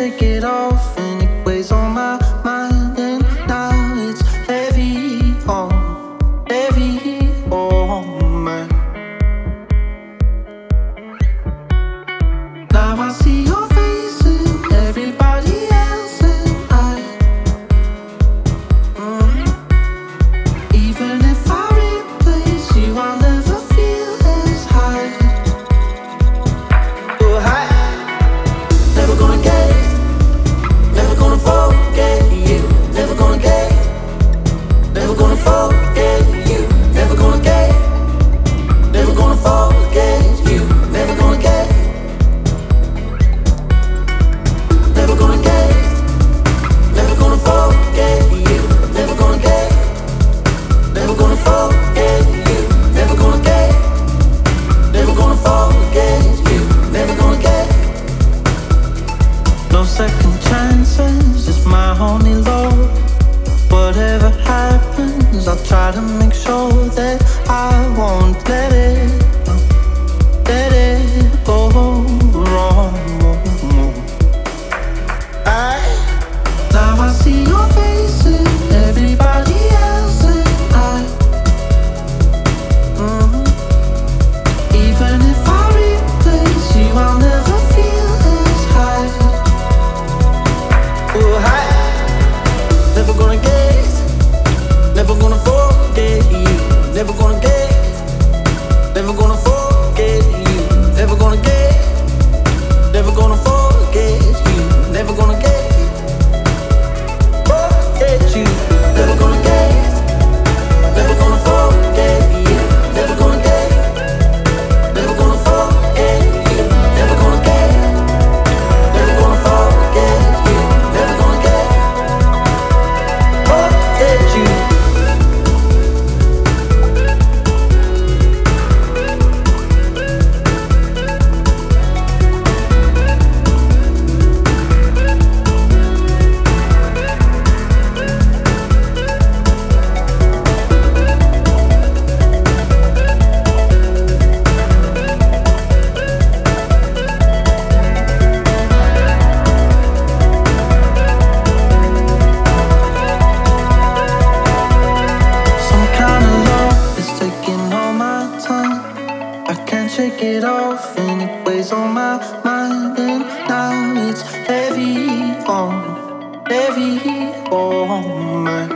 shake it off, and it weighs on my mind, and now it's heavy on mine. Now I see your face and everybody else, and even if I replace you, I'll never feel as high. Oh, high. Never gonna get, never gonna forget you. Never gonna get, never gonna forget you. Never gonna get, never gonna forget you. Never gonna get, never gonna get, never gonna forget you. Never gonna get, never gonna forget you. Never gonna get, never gonna forget you. Never gonna get. No second chances, it's my only love. Whatever happens, I'll try to make sure that I won't let it go wrong. Now I see your face and everybody else, and even if I replace you, I'll never feel as high. Oh, high. Never gonna get, never gonna forget you. Never gonna get, never gonna forget you. Never gonna get, never gonna forget you. Never gonna get, forget you. Never gonna get, never gonna forget you. Never gonna get, never gonna forget you. Never gonna get, never gonna forget you. Never gonna get, forget you. Some kind of love is taking all my time. I can't shake it off, and it weighs on my mind, and now it's heavy on mine.